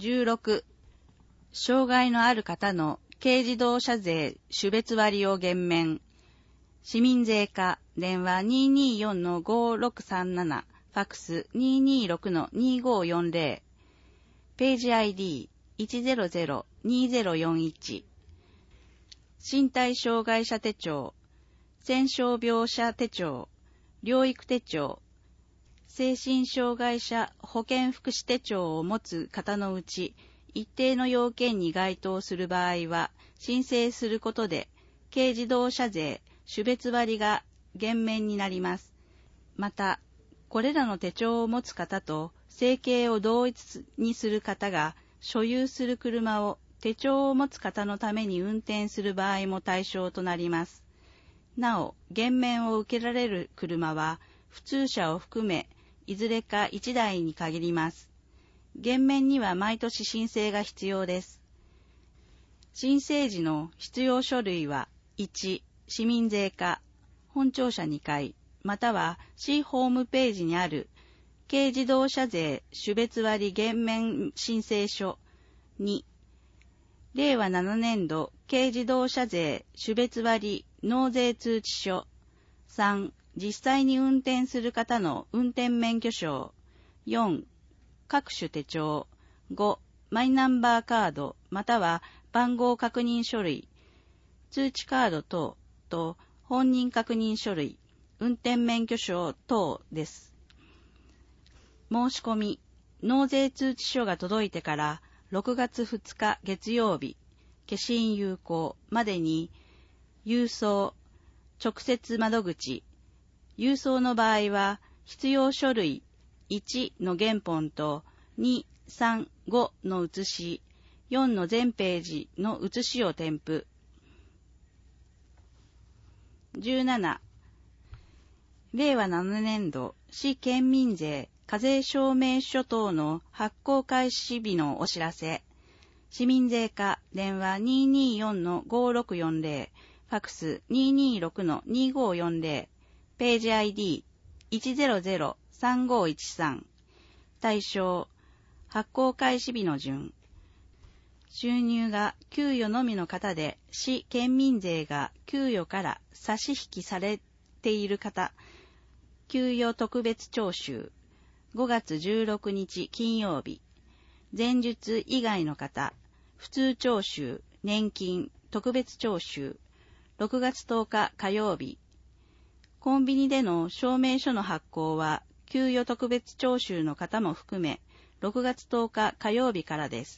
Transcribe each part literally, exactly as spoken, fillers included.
じゅうろく、障害のある方の軽自動車税種別割を減免。市民税課、電話 にーにーよん ごろくさんなな、ファックス にーにーろく にーごーよんぜろ、ページ アイディーいちゼロゼロ にーゼロよんいち、身体障害者手帳、戦傷病者手帳、療育手帳、精神障害者保健福祉手帳を持つ方のうち、一定の要件に該当する場合は、申請することで、軽自動車税種別割が減免になります。また、これらの手帳を持つ方と生計を同一にする方が所有する車を手帳を持つ方のために運転する場合も対象となります。なお、減免を受けられる車は、普通車を含め、いずれかいちだいに限ります。減免には毎年申請が必要です。申請時の必要書類は、いち、市民税課、本庁舎にかい、または市ホームページにある軽自動車税種別割減免申請書。に、令和ななねん度軽自動車税種別割納税通知書。さん、実際に運転する方の運転免許証。よん、各種手帳。ご、マイナンバーカードまたは番号確認書類、通知カード等と本人確認書類、運転免許証等です。申し込み、納税通知書が届いてからろくがつふつか月曜日、消印有効までに、郵送、直接窓口、郵送の場合は必要書類いちの原本とに、さん、ごの写し、よんの全ページの写しを添付。じゅうなな、令和ななねん度市県民税課税証明書等の発行開始日のお知らせ。市民税課、電話 にーにーよん ごろくよんぜろ、ファックス にーにーろく にーごーよんぜろ、ページ アイディーいちゼロゼロ さんごいちさん。対象、発行開始日の順。収入が給与のみの方で、市県民税が給与から差し引きされている方、給与特別徴収、ごがつじゅうろくにち金曜日、前述以外の方、普通徴収、年金、特別徴収、ろくがつとおか火曜日、コンビニでの証明書の発行は、給与特別徴収の方も含め、ろくがつとおか火曜日からです。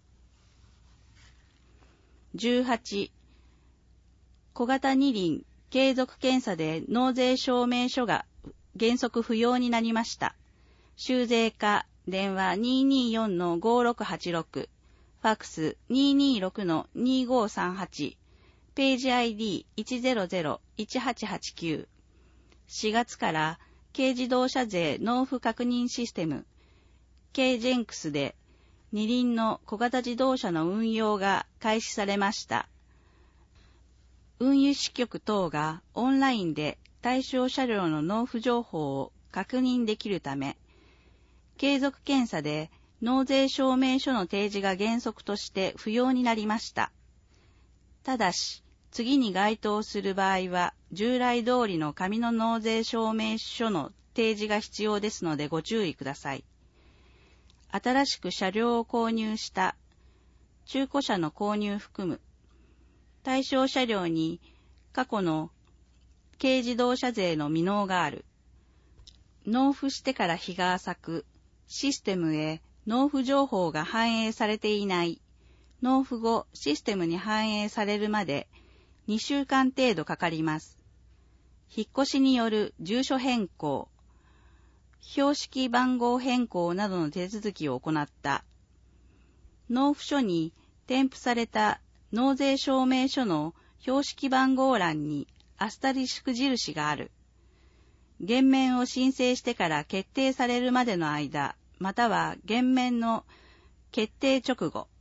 じゅうはち、小型二輪継続検査で納税証明書が原則不要になりました。州税課、電話 にーにーよん ごろくはちろく、ファックス にーにーろく にーごーさんはち、ページ アイディーいちゼロゼロ いちはちはちきゅう。しがつから軽自動車税納付確認システム、軽ジェンクスで二輪の小型自動車の運用が開始されました。運輸支局等がオンラインで対象車両の納付情報を確認できるため、継続検査で納税証明書の提示が原則として不要になりました。ただし、次に該当する場合は、従来通りの紙の納税証明書の提示が必要ですのでご注意ください。新しく車両を購入した中古車の購入含む対象車両に過去の軽自動車税の未納がある。納付してから日が浅く、システムへ納付情報が反映されていない。納付後、システムに反映されるまでにしゅうかん程度かかります。引っ越しによる住所変更、標識番号変更などの手続きを行った。納付書に添付された納税証明書の標識番号欄にアスタリスク印がある。減免を申請してから決定されるまでの間、または減免の決定直後。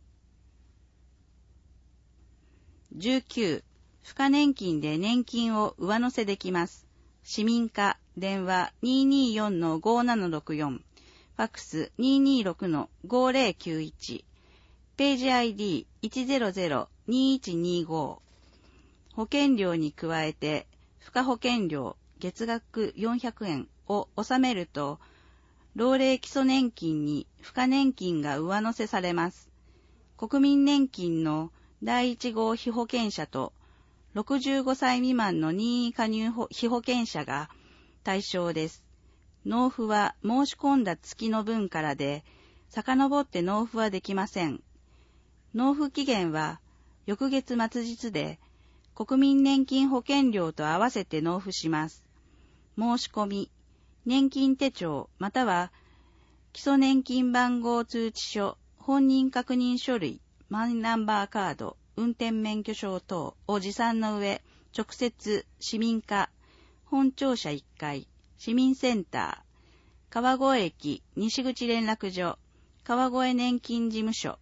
じゅうきゅう、付加年金で年金を上乗せできます。市民課、電話 にーにーよん ごーななろくよん、 ファックス にーにーろくのごーぜろきゅういち、ページ アイディーいちゼロゼロにいちにご。保険料に加えて、付加保険料月額よんひゃくえんを納めると、老齢基礎年金に付加年金が上乗せされます。国民年金のだいいち号被保険者とろくじゅうごさい未満の任意加入被保険者が対象です。納付は申し込んだ月の分からで、遡って納付はできません。納付期限は翌月末日で、国民年金保険料と合わせて納付します。申し込み、年金手帳または基礎年金番号通知書、本人確認書類、マイナンバーカード、運転免許証等を持参の上、直接市民課、本庁舎いっかい、市民センター、川越駅西口連絡所、川越年金事務所。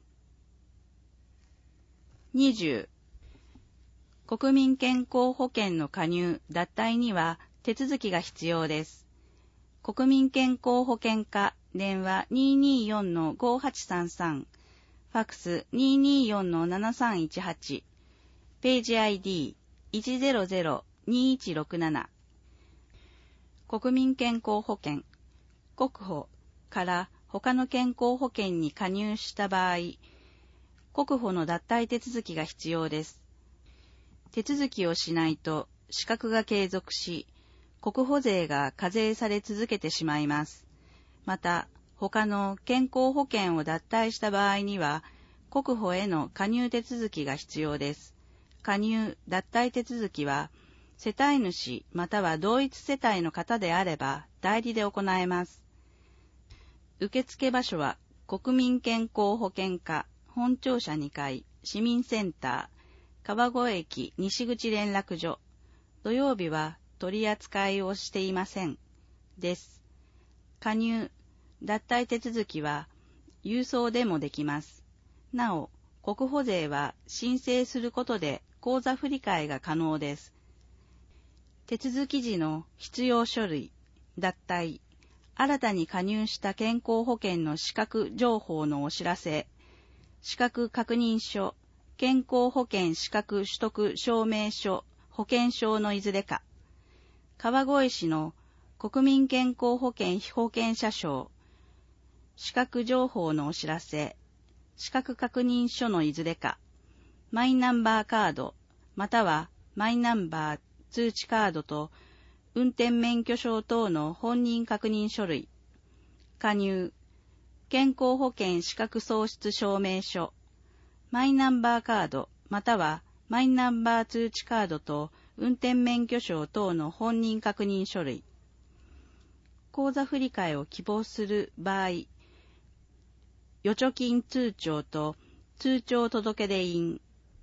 にじゅう. 国民健康保険の加入・脱退には手続きが必要です。国民健康保険課、電話 にーにーよんのごはちさんさん、ファックス にーにーよんのななさんいちはち、ページ アイディーいちゼロゼロにいちろくなな。国民健康保険、国保から他の健康保険に加入した場合、国保の脱退手続きが必要です。手続きをしないと資格が継続し、国保税が課税され続けてしまいます。また、他の健康保険を脱退した場合には、国保への加入手続きが必要です。加入・脱退手続きは、世帯主または同一世帯の方であれば代理で行えます。受付場所は、国民健康保険課、本庁舎にかい、市民センター、川越駅西口連絡所。土曜日は取り扱いをしていません。です。加入、脱退手続きは郵送でもできます。なお、国保税は申請することで口座振替が可能です。手続き時の必要書類、脱退、新たに加入した健康保険の資格情報のお知らせ、資格確認書、健康保険資格取得証明書、保険証のいずれか、川越市の国民健康保険被保険者証、資格情報のお知らせ、資格確認書のいずれか、マイナンバーカード、またはマイナンバー通知カードと運転免許証等の本人確認書類、加入、健康保険資格喪失証明書、マイナンバーカード、またはマイナンバー通知カードと運転免許証等の本人確認書類、口座振替を希望する場合、預貯金通帳と通帳届出印。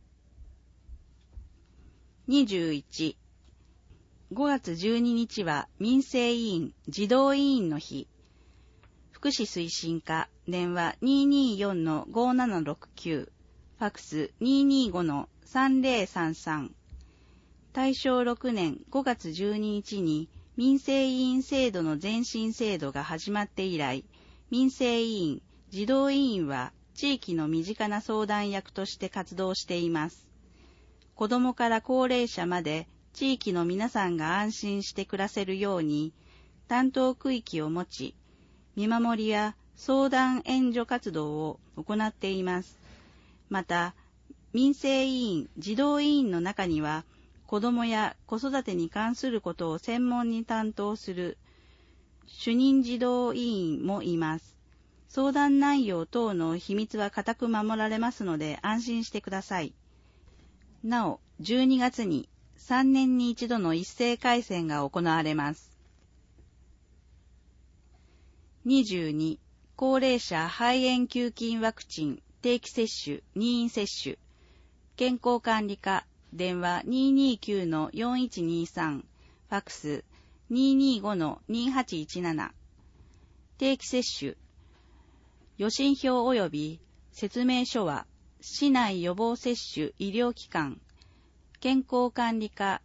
にじゅういち. ごがつじゅうににちは民生委員児童委員の日。福祉推進課、電話 にーにーよんのごななろくきゅう、ファックス にーにーごのさんぜろさんさん。大正ろくねんごがつじゅうににちに民生委員制度の前進制度が始まって以来、民生委員、児童委員は地域の身近な相談役として活動しています。子どもから高齢者まで地域の皆さんが安心して暮らせるように、担当区域を持ち、見守りや相談援助活動を行っています。また、民生委員、児童委員の中には、子どもや子育てに関することを専門に担当する主任児童委員もいます。相談内容等の秘密は固く守られますので安心してください。なお、じゅうにがつにさんねんに一度の一斉回線が行われます。にじゅうに. 高齢者肺炎球菌ワクチン定期接種、任意接種。健康管理課、電話 にーにーきゅうのよんいちにさん、ファックス にーにーごのにはちいちなな。定期接種。予診票及び説明書は、市内予防接種医療機関、健康管理課、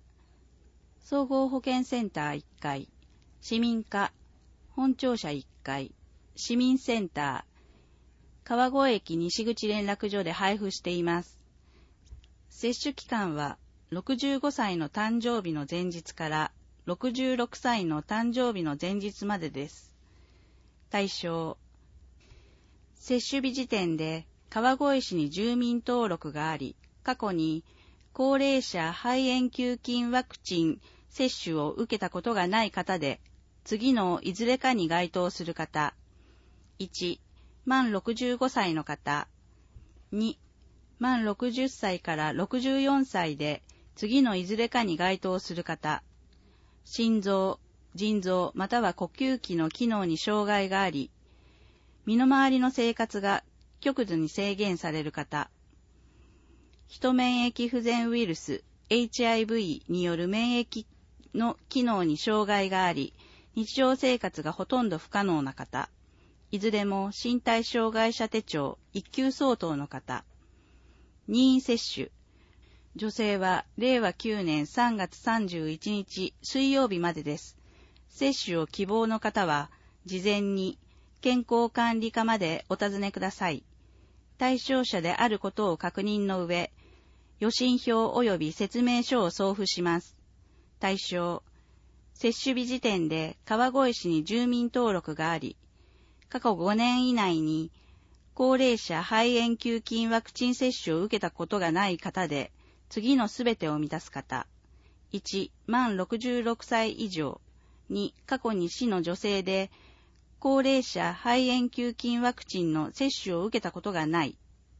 総合保健センターいっかい、市民課、本庁舎いっかい、 市民センター、川越駅西口連絡所で配布しています。接種期間はろくじゅうごさいの誕生日の前日からろくじゅうろくさいの誕生日の前日までです。対象、接種日時点で川越市に住民登録があり、過去に高齢者肺炎球菌ワクチン接種を受けたことがない方で、次のいずれかに該当する方。いち、満ろくじゅうごさいの方。に、満ろくじゅっさいからろくじゅうよんさいで、次のいずれかに該当する方。心臓、腎臓または呼吸器の機能に障害があり、身の回りの生活が極度に制限される方。ヒト免疫不全ウイルス エイチアイブイ による免疫の機能に障害があり、日常生活がほとんど不可能な方。いずれも身体障害者手帳いっ級相当の方。任意接種。女性はれいわきゅうねんさんがつさんじゅういちにち水曜日までです。接種を希望の方は、事前に健康管理課までお尋ねください。対象者であることを確認の上、予診票及び説明書を送付します。対象、接種日時点で川越市に住民登録があり、過去ごねん以内に高齢者肺炎球菌ワクチン接種を受けたことがない方で、次のすべてを満たす方。いち、満ろくじゅうろくさい以上。に、過去に市の女性で、高齢者肺炎球菌ワクチンの接種を受けたことがない。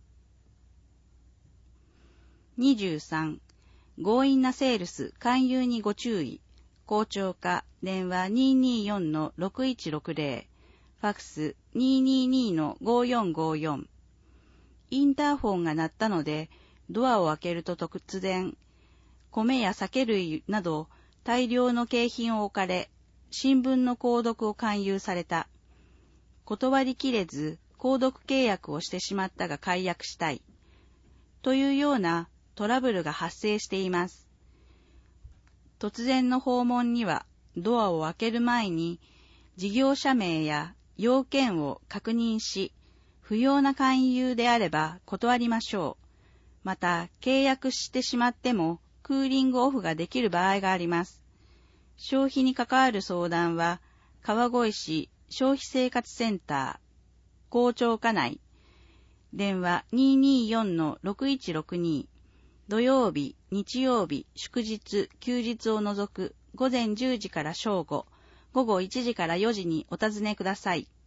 にじゅうさん、強引なセールス、勧誘にご注意。校長課、電話 にーにーよんのろくいちろくぜろ、ファックス にーにーにーのごよんごよん。インターホンが鳴ったので、ドアを開けると突然、米や酒類など大量の景品を置かれ、新聞の購読を勧誘された。断りきれず、購読契約をしてしまったが解約したい。というようなトラブルが発生しています。突然の訪問には、ドアを開ける前に、事業者名や要件を確認し、不要な勧誘であれば断りましょう。また、契約してしまっても、クーリングオフができる場合があります。消費に関わる相談は、川越市消費生活センター、校長課内、電話 にーにーよんのろくいちろくに、土曜日、日曜日、祝日、休日を除く午前じゅうじから正午、午後いちじからよじにお尋ねください。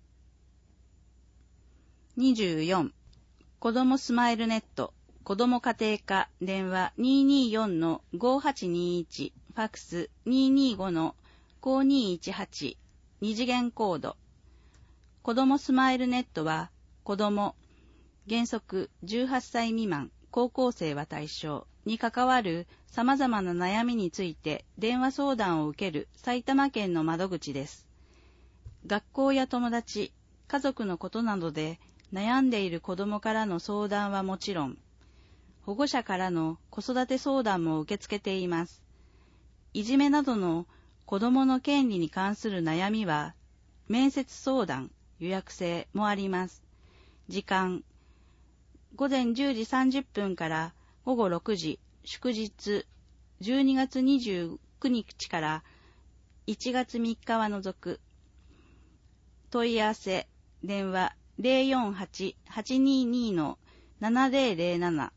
にじゅうよん、子どもスマイルネット、子ども家庭課、電話 にーにーよんのごはちにいち、ファックス にーにーごのごにいちはち、二次元コード。子どもスマイルネットは、子ども、原則じゅうはっさい未満、高校生は対象に関わる様々な悩みについて電話相談を受ける埼玉県の窓口です。学校や友達、家族のことなどで悩んでいる子どもからの相談はもちろん、保護者からの子育て相談も受け付けています。いじめなどの子どもの権利に関する悩みは、面接相談、予約制もあります。時間、ごぜんじゅうじさんじゅっぷんからごごろくじ、祝日、じゅうにがつにじゅうくにちからいちがつみっかは除く。問い合わせ、電話 ゼロよんはち はちにーにーのななぜろぜろなな。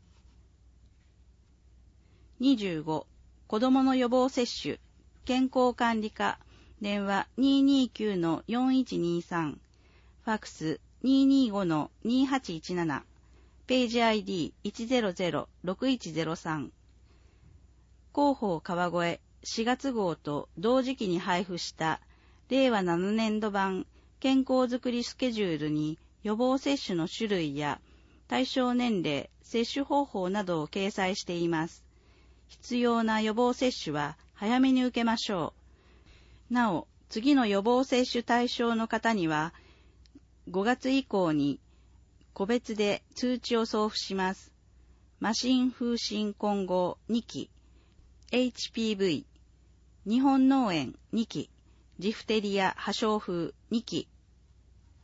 にじゅうご、子どもの予防接種、健康管理課、電話 にーにーきゅうのよんいちにさん、ファックス にーにーごのにはちいちなな、ページ アイディーいちゼロゼロろくいちゼロさん。広報川越しがつ号と同時期に配布したれいわななねんど版健康づくりスケジュールに予防接種の種類や対象年齢、接種方法などを掲載しています。必要な予防接種は早めに受けましょう。なお、次の予防接種対象の方にはごがつ以降に個別で通知を送付します。麻疹風疹混合にき、エイチピーブイ、日本脳炎にき、ジフテリア破傷風にき、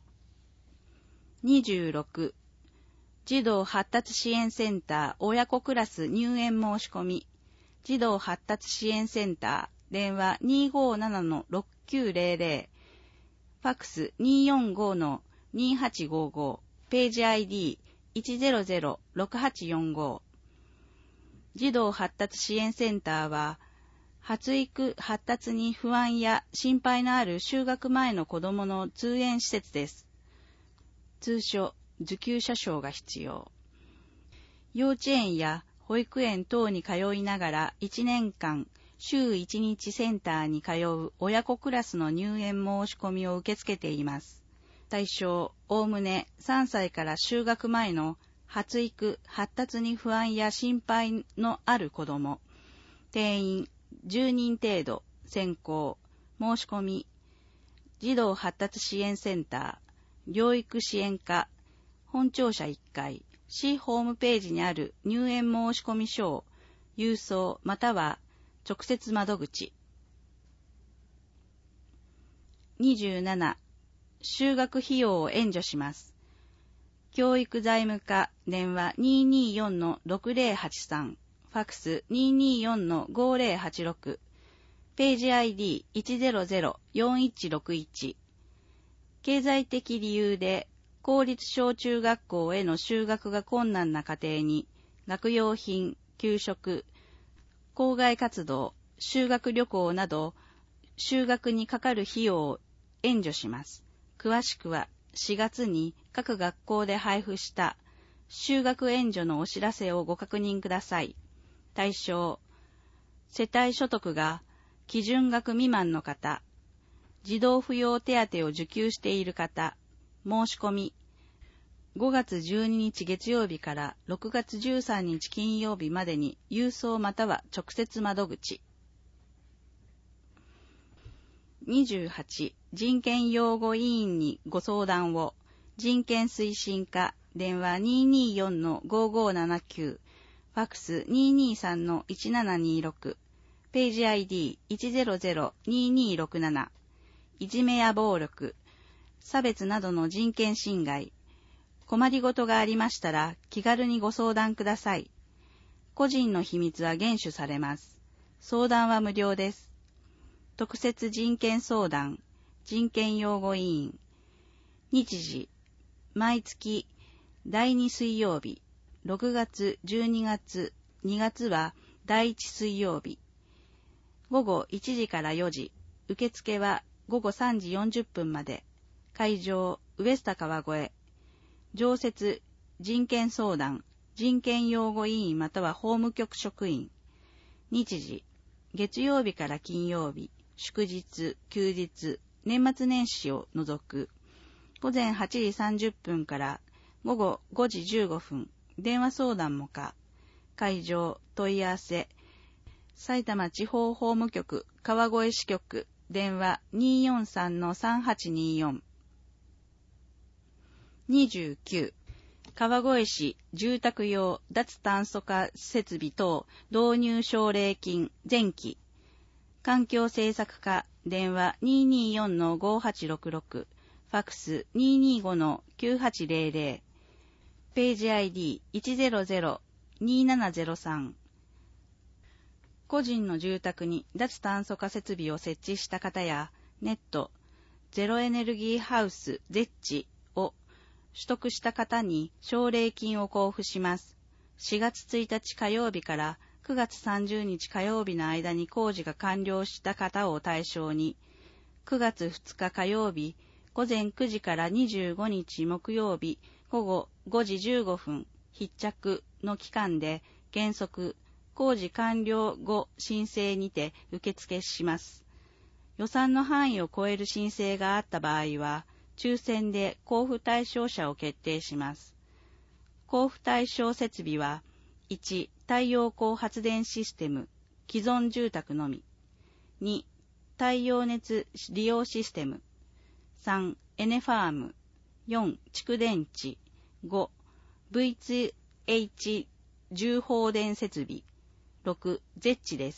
にじゅうろく、児童発達支援センター親子クラス入園申し込み。児童発達支援センター、電話 にーごーななのろくきゅうぜろぜろ、ファックス にーよんごのにーはちごーご、ページ アイディーいちゼロゼロろくはちよんご。児童発達支援センターは、発育・発達に不安や心配のある就学前の子どもの通園施設です。通所、受給者証が必要。幼稚園や保育園等に通いながらいちねんかん、週いちにちセンターに通う親子クラスの入園申し込みを受け付けています。対象、おおむねさんさいから就学前の発育・発達に不安や心配のある子ども。定員じゅうにん程度、先行、申し込み。児童発達支援センター、療育支援課、本庁舎いっかい、市ホームページにある入園申し込み書を郵送または直接窓口。にじゅうなな、就学費用を援助します。教育財務課、電話 にーにーよんのろくぜろはちさん、ファックス にーにーよんのごぜろはちろく、ページ アイディーいちゼロゼロよんいちろくいち。経済的理由で公立小中学校への就学が困難な家庭に、学用品、給食、校外活動、修学旅行など、就学にかかる費用を援助します。詳しくはしがつに各学校で配布した就学援助のお知らせをご確認ください。対象、世帯所得が基準額未満の方、児童扶養手当を受給している方、申し込み、ごがつじゅうににち月曜日からろくがつじゅうさんにち金曜日までに郵送または直接窓口。にじゅうはち、人権擁護委員にご相談を。人権推進課、電話 にーにーよんのごごななきゅう、ファックス にーにーさんのいちななにろく、ページ アイディーいちゼロゼロにーにーろくなな。いじめや暴力、差別などの人権侵害、困りごとがありましたら気軽にご相談ください。個人の秘密は厳守されます。相談は無料です。特設人権相談、人権擁護委員。日時、毎月だいに水曜日、ろくがつ、じゅうにがつ、にがつはだいいち水曜日。午後いちじからよじ、受付はごごさんじよんじゅっぷんまで。会場、ウエスタ川越。常設、人権相談、人権擁護委員または法務局職員。日時、月曜日から金曜日、祝日、休日、年末年始を除く。午前はちじさんじゅっぷんから午後ごじじゅうごふん、電話相談も可。会場、問い合わせ。埼玉地方法務局川越支局、電話 にーよんさんのさんはちにーよん。にじゅうきゅう、川越市住宅用脱炭素化設備等導入奨励金前期。環境政策課、電話 にーにーよんのごはちろくろく、ファックス にーにーごのきゅうはちぜろぜろ、ページ アイディーいちゼロゼロにーななゼロさん。個人の住宅に脱炭素化設備を設置した方や、ネット、ゼロエネルギーハウス ゼッチ を取得した方に奨励金を交付します。しがつついたち火曜日からくがつさんじゅうにち火曜日の間に工事が完了した方を対象に、くがつふつか火曜日ごぜんくじからにじゅうごにち木曜日ごごごじじゅうごふん必着の期間で原則工事完了後申請にて受付します。予算の範囲を超える申請があった場合は、抽選で交付対象者を決定します。交付対象設備は、いち、太陽光発電システム、既存住宅のみ。に、太陽熱利用システム。さん、エネファーム。よん、蓄電池。ご、ブイツーエイチ 重放電設備。ろく、ゼッチです。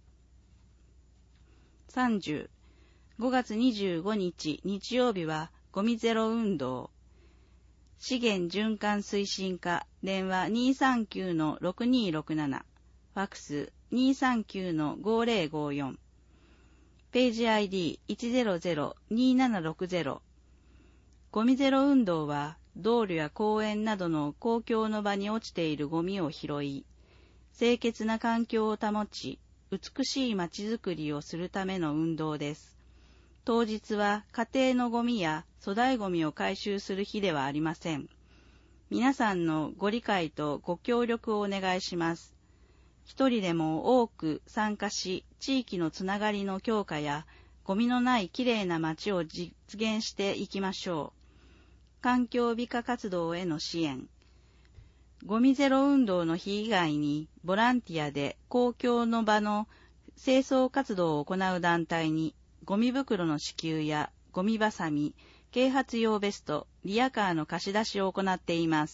さんじゅう、ごがつにじゅうごにち日曜日はゴミゼロ運動。 資源循環推進課、電話 にーさんきゅうのろくにーろくなな、ファックス にーさんきゅうのごぜろごよん、ページ アイディーいちゼロゼロにーななろくゼロ。ゴミゼロ運動は、道路や公園などの公共の場に落ちているゴミを拾い、清潔な環境を保ち、美しい街づくりをするための運動です。当日は家庭のゴミや粗大ゴミを回収する日ではありません。皆さんのご理解とご協力をお願いします。一人でも多く参加し、地域のつながりの強化や、ゴミのないきれいな街を実現していきましょう。環境美化活動への支援。ゴミゼロ運動の日以外に、ボランティアで公共の場の清掃活動を行う団体に、ゴミ袋の支給やゴミばさみ、啓発用ベスト、リヤカーの貸し出しを行っています。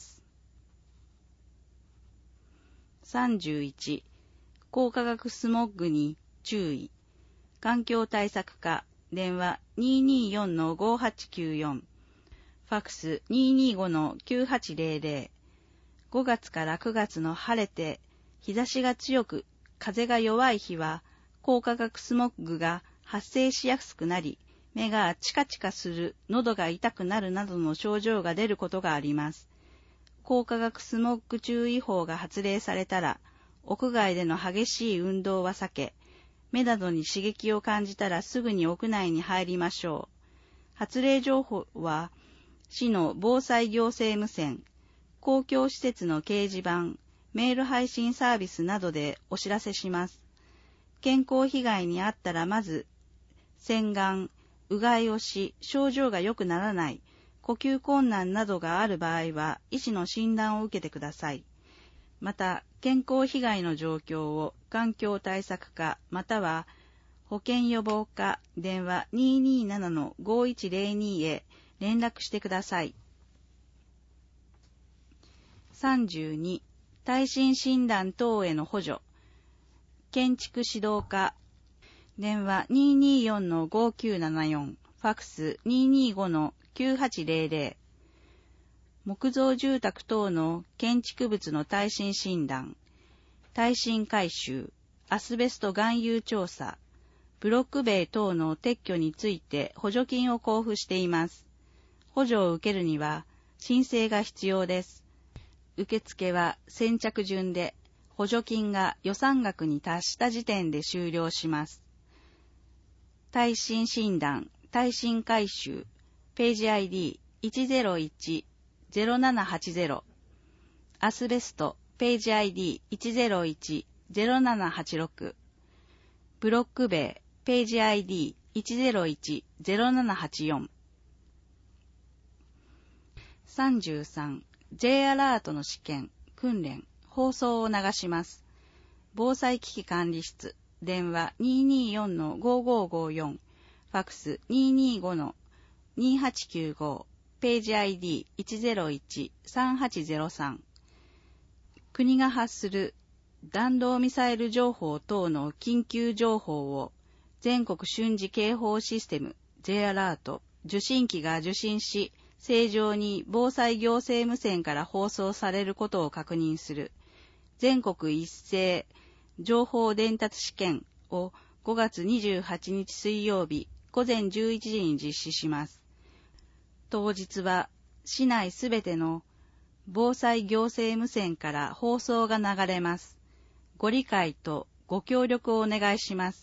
さんじゅういち、高化学スモッグに注意。環境対策課、電話 にーにーよんのごはちきゅうよん、ファックス にーにーごのきゅうはちゼロゼロ。ごがつからくがつの晴れて、日差しが強く、風が弱い日は、高化学スモッグが発生しやすくなり、目がチカチカする、喉が痛くなるなどの症状が出ることがあります。高化学スモッグ注意報が発令されたら、屋外での激しい運動は避け、目などに刺激を感じたらすぐに屋内に入りましょう。発令情報は、市の防災行政無線、公共施設の掲示板、メール配信サービスなどでお知らせします。健康被害にあったらまず、洗顔、うがいをし、症状が良くならない、呼吸困難などがある場合は、医師の診断を受けてください。また、健康被害の状況を環境対策課または保健予防課電話 にーにーななのごいちゼロに へ連絡してください。さんじゅうに、耐震診断等への補助。建築指導課電話 にーにーよんのごきゅうななよん、ファックス にーにーごのきゅうはちゼロゼロ。木造住宅等の建築物の耐震診断、耐震改修、アスベスト含有調査、ブロック塀等の撤去について補助金を交付しています。補助を受けるには申請が必要です。受付は先着順で、補助金が予算額に達した時点で終了します。耐震診断、耐震改修、ページ アイディーいちゼロいちゼロななはちゼロ、アスベスト、ページ アイディーいちゼロいちゼロななはちろく、ブロック塀、ページ アイディーいちゼロいちゼロななはちよん。さんじゅうさん、J アラートの試験、訓練、放送を流します。防災危機管理室、電話 にーにーよんのごごごよん、ファックス にーにーごのにはちきゅうご、ページ アイディーいちゼロいちさんはちゼロさん。国が発する弾道ミサイル情報等の緊急情報を全国瞬時警報システム J アラート受信機が受信し、正常に防災行政無線から放送されることを確認する全国一斉情報伝達試験をごがつにじゅうはちにち水曜日ごぜんじゅういちじに実施します。当日は市内すべての防災行政無線から放送が流れます。ご理解とご協力をお願いします。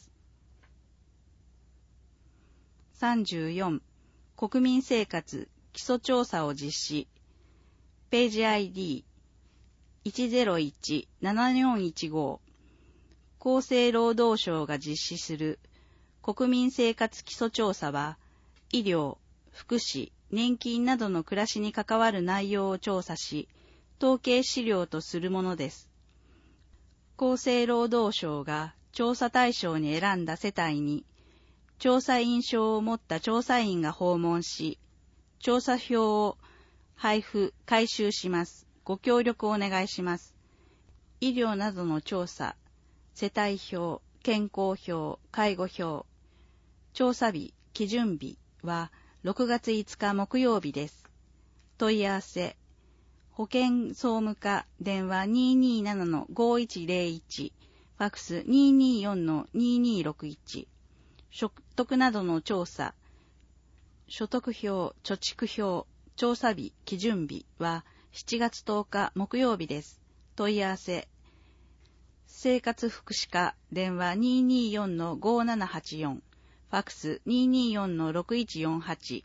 さんじゅうよん、国民生活基礎調査を実施。ページ アイディーいちゼロいちななよんいちご、厚生労働省が実施する国民生活基礎調査は、医療、福祉、年金などの暮らしに関わる内容を調査し、統計資料とするものです。厚生労働省が調査対象に選んだ世帯に、調査員証を持った調査員が訪問し、調査票を配布、回収します。ご協力をお願いします。医療などの調査、世帯表、健康表、介護表、調査日、基準日はろくがついつか木曜日です。 問い合わせ、保健総務課電話 にーにーななのごいちぜろいち、ファックス にーにーよんのにーにーろくいち、所得などの調査、所得表、貯蓄表、調査日、基準日はしちがつとおか木曜日です。問い合わせ、生活福祉課電話 にーにーよんのごななはちよん、ファックス にーにーよんのろくいちよんはち。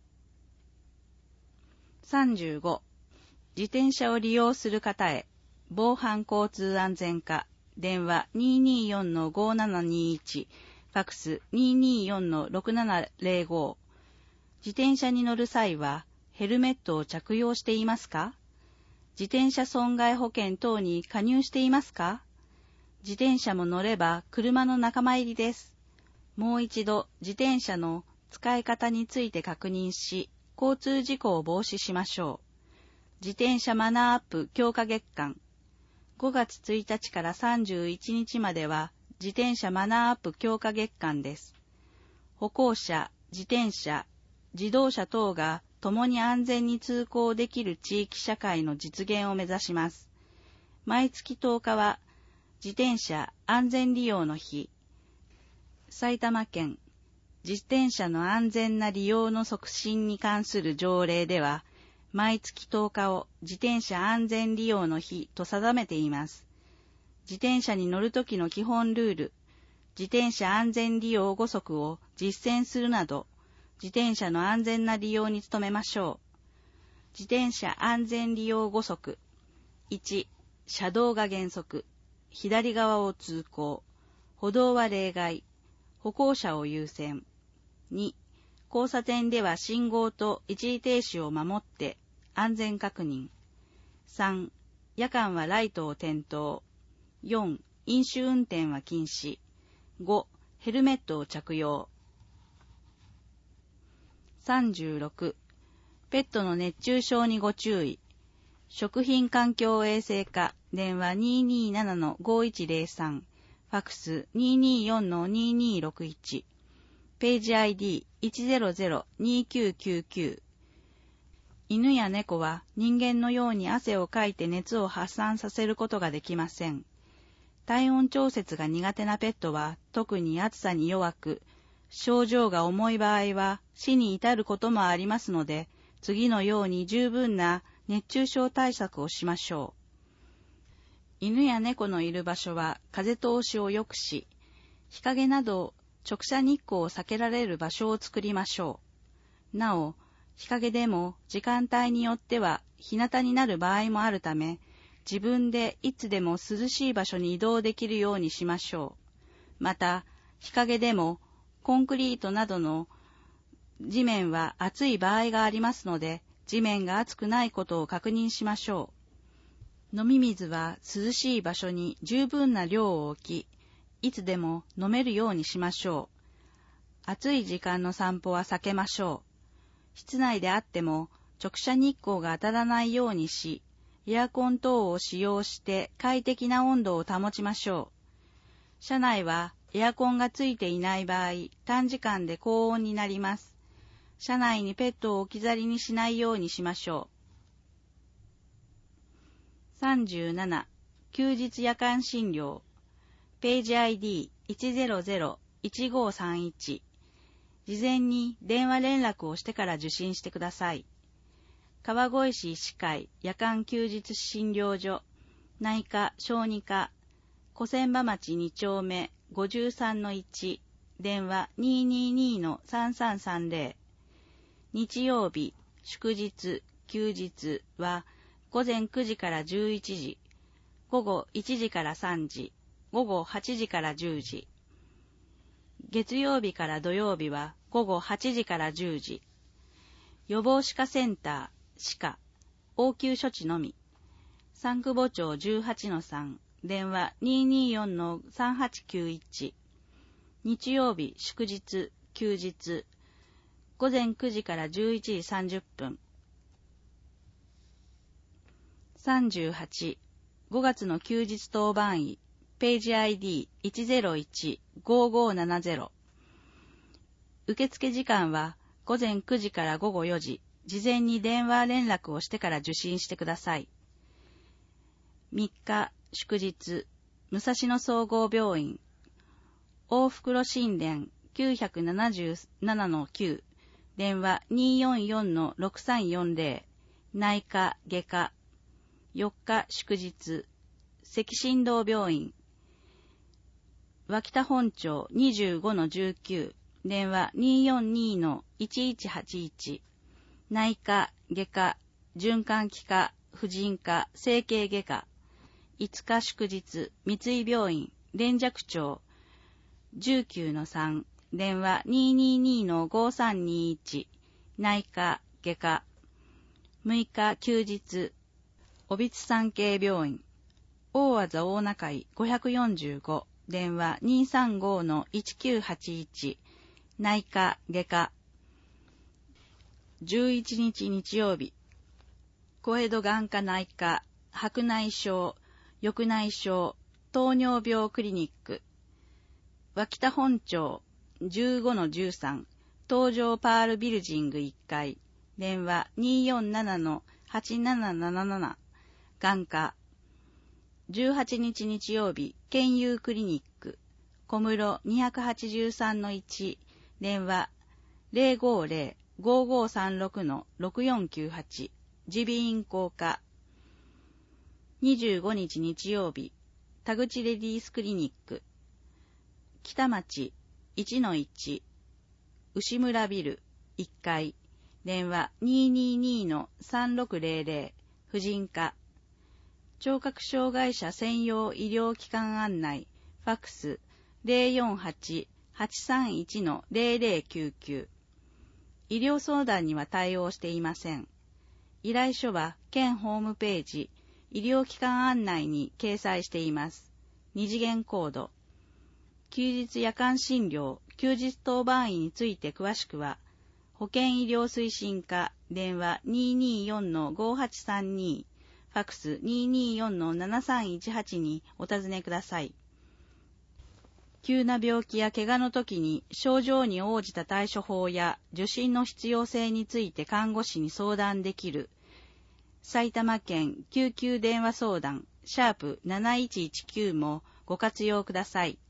さんじゅうご、自転車を利用する方へ、防犯交通安全課電話 にーにーよんのごななにいち、ファックス にーにーよんのろくななぜろご。自転車に乗る際はヘルメットを着用していますか？自転車損害保険等に加入していますか？自転車も乗れば車の仲間入りです。もう一度自転車の使い方について確認し、交通事故を防止しましょう。自転車マナーアップ強化月間。ごがつついたちからさんじゅういちにちまでは自転車マナーアップ強化月間です。歩行者、自転車、自動車等が共に安全に通行できる地域社会の実現を目指します。毎月とおかは自転車安全利用の日。埼玉県自転車の安全な利用の促進に関する条例では、毎月とおかを自転車安全利用の日と定めています。自転車に乗るときの基本ルール、自転車安全利用ご則を実践するなど、自転車の安全な利用に努めましょう。自転車安全利用ご則。いち、車道が原則、左側を通行、歩道は例外、歩行者を優先。に、交差点では信号と一時停止を守って安全確認。さん、夜間はライトを点灯。よん、飲酒運転は禁止。ご、ヘルメットを着用。さんじゅうろく、ペットの熱中症にご注意。食品環境衛生課電話 にーにーななのごいちぜろさん、ファックス にーにーよんのにーにーろくいち、ページ アイディーいちゼロゼロにきゅうきゅうきゅう。犬や猫は人間のように汗をかいて熱を発散させることができません。体温調節が苦手なペットは特に暑さに弱く、症状が重い場合は死に至ることもありますので、次のように十分な熱中症対策をしましょう。犬や猫のいる場所は風通しを良くし、日陰など直射日光を避けられる場所を作りましょう。なお、日陰でも時間帯によっては日向になる場合もあるため、自分でいつでも涼しい場所に移動できるようにしましょう。また、日陰でもコンクリートなどの地面は熱い場合がありますので、地面が熱くないことを確認しましょう。飲み水は涼しい場所に十分な量を置き、いつでも飲めるようにしましょう。暑い時間の散歩は避けましょう。室内であっても直射日光が当たらないようにし、エアコン等を使用して快適な温度を保ちましょう。車内はエアコンがついていない場合、短時間で高温になります。車内にペットを置き去りにしないようにしましょう。さんじゅうなな、休日夜間診療。ページ アイディーいちゼロゼロいちごさんいち。事前に電話連絡をしてから受診してください。川越市医師会夜間休日診療所、内科小児科、小千葉町に丁目ごじゅうさんのいち、電話 にーにーにーのさんさんさんぜろ。日曜日、祝日、休日はごぜんくじからじゅういちじ、午後いちじからさんじ、午後はちじからじゅうじ。月曜日から土曜日は午後はちじからじゅうじ。予防歯科センター、歯科、応急処置のみ。三久保町 じゅうはちのさん、電話 にーにーよんのさんはちきゅういち。日曜日、祝日、休日。午前くじからじゅういちじさんじゅっぷん。さんじゅうはち、ごがつの休日当番医。ページ アイディーいちゼロいちごごななゼロ。受付時間は午前くじから午後よじ、 事前に電話連絡をしてから受診してください。みっか、祝日、武蔵野総合病院、大袋神殿 きゅうなななのきゅう、電話 にーよんよんのろくさんよんぜろ、内科外科。よっか、祝日、赤新堂病院、脇田本町 にじゅうごのじゅうきゅう、電話 にーよんにのいちいちはちいち、内科外科、循環器科、婦人科、整形外科。いつか祝日、三井病院、連雀町 じゅうきゅうのさん、電話 にーにーにのごさんにいち、内科外科。むいか休日、小櫃産経病院、大和座大中井ごひゃくよんじゅうご、電話 にーさんごのいちきゅうはちいち、内科外科。じゅういちにち日曜日、小江戸眼科内科、白内障、緑内障、糖尿病クリニック、脇田本町 じゅうごのじゅうさん、東上パールビルジングいっかい、電話 にーよんななのはちなななななな、眼科。じゅうはちにち日曜日、健友クリニック、小室にひゃくはちじゅうさんのいち、電話 ゼロごゼロ ごごさんろくのろくよんきゅうはち、耳鼻咽喉科。にじゅうごにち日曜日、田口レディースクリニック、北町 いちのいち、牛村ビルいっかい、電話 にーにーにのさんろくぜろぜろ、婦人科。聴覚障害者専用医療機関案内、ファックス ゼロよんはち はちさんいちのゼロゼロきゅうきゅう。医療相談には対応していません。依頼書は県ホームページ、医療機関案内に掲載しています。二次元コード。休日夜間診療、休日当番医について詳しくは、保健医療推進課、電話 にーにーよんのごはちさんに、ファックス にーにーよんのななさんいちはち にお尋ねください。急な病気や怪我の時に症状に応じた対処法や受診の必要性について看護師に相談できる埼玉県救急電話相談シャープなないちいちきゅうもご活用ください。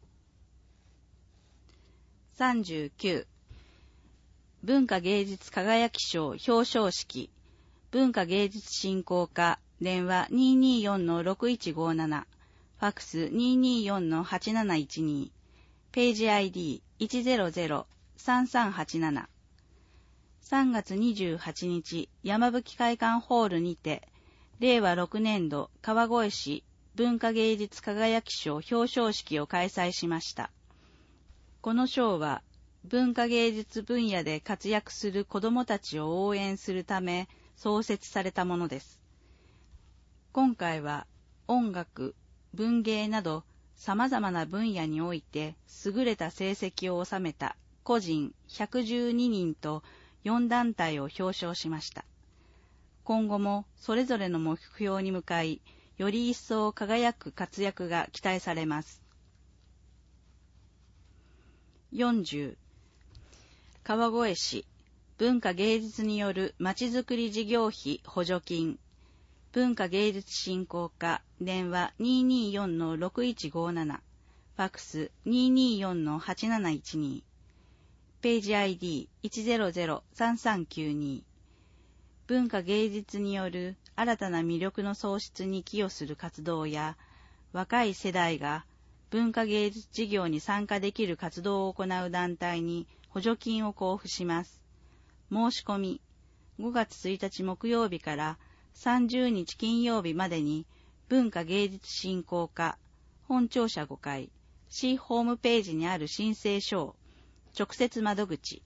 さんじゅうきゅう、文化芸術輝き賞表彰式、文化芸術振興課、電話 にーにーよんのろくいちごなな、ファックス にーにーよんのはちなないちに、ページ アイディーいちゼロゼロ さんさんはちなな。さんがつにじゅうはちにち、山吹会館ホールにて、れいわろくねんど川越市文化芸術輝き賞表彰式を開催しました。この賞は、文化芸術分野で活躍する子どもたちを応援するため創設されたものです。今回は、音楽、文芸など様々な分野において優れた成績を収めた個人ひゃくじゅうににんとよんだんたいを表彰しました。今後もそれぞれの目標に向かい、より一層輝く活躍が期待されます。よんじゅう、川越市文化芸術によるまちづくり事業費補助金、文化芸術振興課、電話 にーにーよんのろくいちごなな、ファックス にーにーよんのはちなないちに、ページ アイディーいちゼロゼロ さんさんきゅうに、文化芸術による新たな魅力の創出に寄与する活動や、若い世代が文化芸術事業に参加できる活動を行う団体に補助金を交付します。申し込み、ごがつついたち木曜日からさんじゅうにち金曜日までに文化芸術振興課、本庁舎ごかい、市ホームページにある申請書を、直接窓口。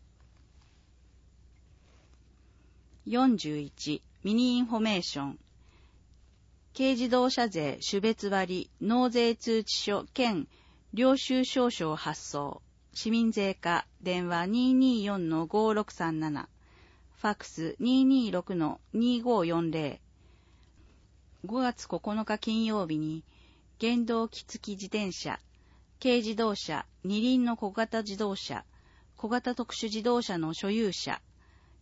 よんじゅういち、ミニインフォメーション。軽自動車税種別割納税通知書兼領収証書を発送。市民税課、電話 にーにーよんのごろくさんなな、ファックス にーにーろくのにごよんぜろ。ごがつここのか金曜日に、原動機付き自転車、軽自動車、二輪の小型自動車、小型特殊自動車の所有者、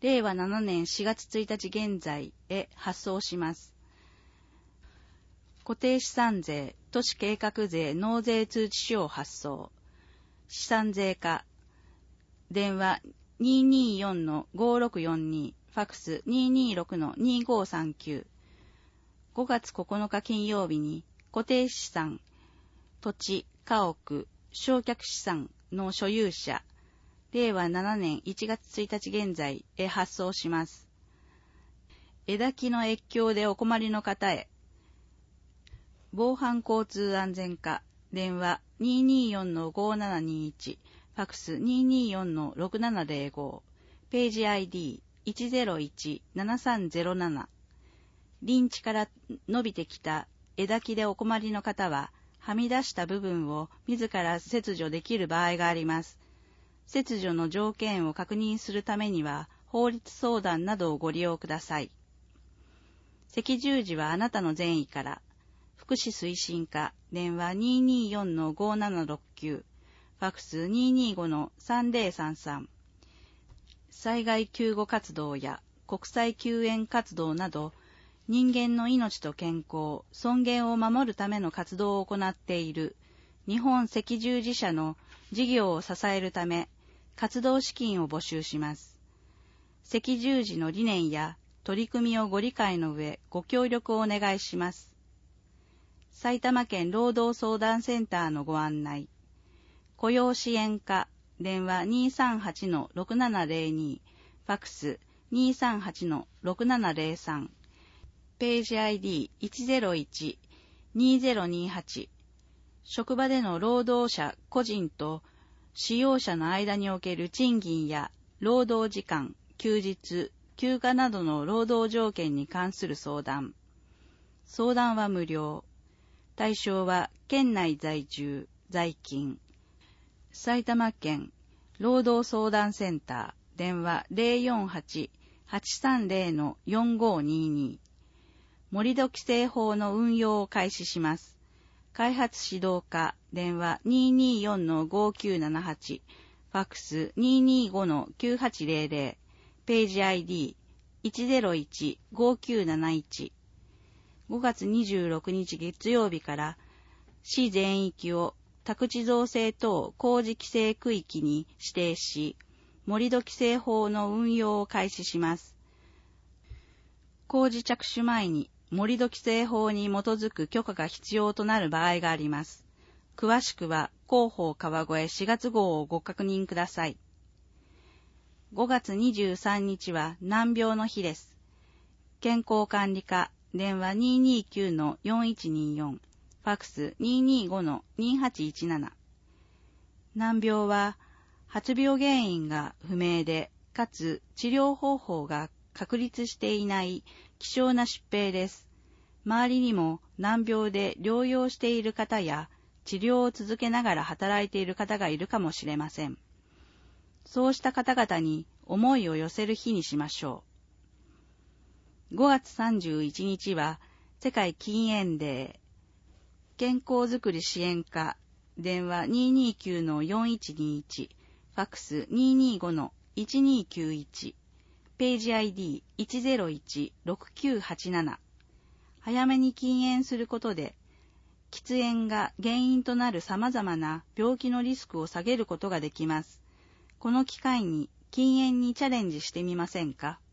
れいわななねんしがつついたち現在へ発送します。固定資産税、都市計画税納税通知書を発送。資産税課。電話 にーにーよんのごろくよんに、ファックス にーにーろくのにごさんきゅう。ごがつここのか金曜日に固定資産、土地、家屋、償却資産の所有者、れいわななねんいちがつついたち現在へ発送します。枝木の越境でお困りの方へ。防犯交通安全課、電話 にーにーよんのごななにいち、ファックス にーにーよんのろくななぜろご、ページ アイディーいちゼロいちななさんゼロなな。林地から伸びてきた枝木でお困りの方は、はみ出した部分を自ら切除できる場合があります。切除の条件を確認するためには、法律相談などをご利用ください。赤十字はあなたの善意から。福祉推進課、電話 にーにーよんのごななろくきゅう、ファックス にーにーごのさんぜろさんさん。災害救護活動や国際救援活動など、人間の命と健康、尊厳を守るための活動を行っている日本赤十字社の事業を支えるため、活動資金を募集します。赤十字の理念や取り組みをご理解の上、ご協力をお願いします。埼玉県労働相談センターのご案内。雇用支援課、電話 にーさんはちのろくななぜろに、ファックス にーさんはちのろくななぜろさん、ページ アイディーいちゼロいちにゼロにはち。職場での労働者個人と使用者の間における賃金や労働時間、休日、休暇などの労働条件に関する相談。相談は無料。対象は県内在住、在勤。埼玉県労働相談センター、電話 ゼロよんはち はちさんゼロのよんごにに。盛土規制法の運用を開始します。開発指導課、電話 にーにーよんのごきゅうななはち、ファックス にーにーごのきゅうはちゼロゼロ、ページ アイディーいちゼロいちごきゅうなないち。ごがつにじゅうろくにち月曜日から市全域を宅地造成等工事規制区域に指定し、盛土規制法の運用を開始します。工事着手前に盛土規制法に基づく許可が必要となる場合があります。詳しくは広報川越しがつ号をご確認ください。ごがつにじゅうさんにちは難病の日です。健康管理課、電話 にーにーきゅうのよんいちによん、ファックス にーにーごのにはちいちなな。難病は発病原因が不明で、かつ治療方法が確立していない希少な疾病です。周りにも難病で療養している方や治療を続けながら働いている方がいるかもしれません。そうした方々に思いを寄せる日にしましょう。ごがつさんじゅういちにちは世界禁煙デー。健康づくり支援課、電話 にーにーきゅうのよんいちにいち、ファックス にーにーごのいちにーきゅういち、ページ アイディーいちゼロいちろくきゅうはちなな。早めに禁煙することで、喫煙が原因となる様々な病気のリスクを下げることができます。この機会に禁煙にチャレンジしてみませんか？